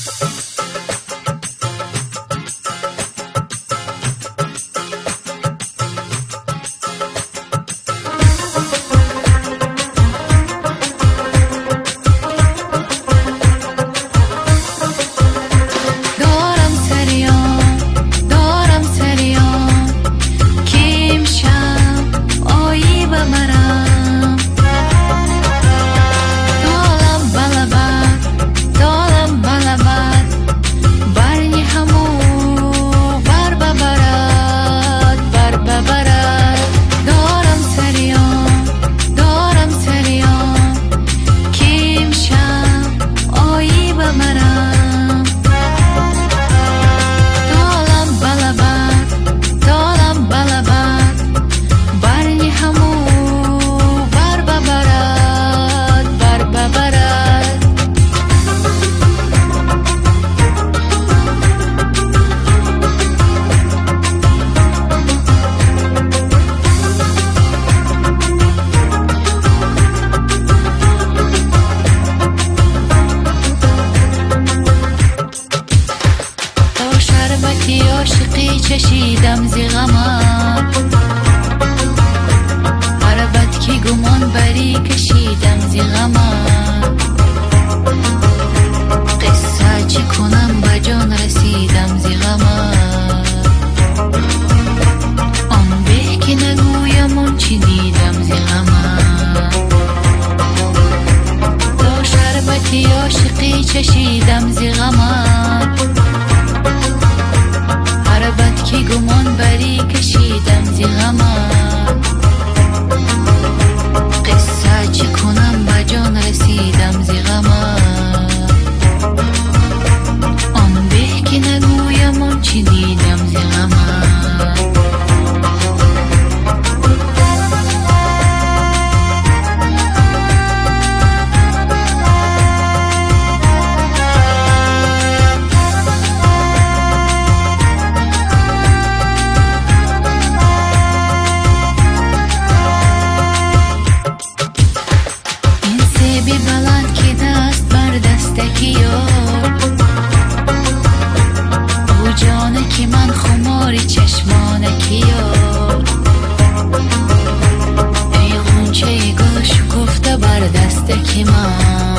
چشیدم زی غمت، هر بد که گمان بری کشیدم زی غمت. قصه چه کنم به جان رسیدم زی غمت، آن به که نگویم آن چی دیدم زی غمت. تا شربتی عاشقی چشیدم زی غمت، هر بد که گمان بری کشیدم زی غمت. قصه چی کنم به جان رسیدم زی غمت، آن به که نگویم آن چی دیدم زی غمت. بلند که دست بر دستکی یار، او جانه که من خماری چشمانه کی یار. ای غنچه گل شکفته بر دستکی من،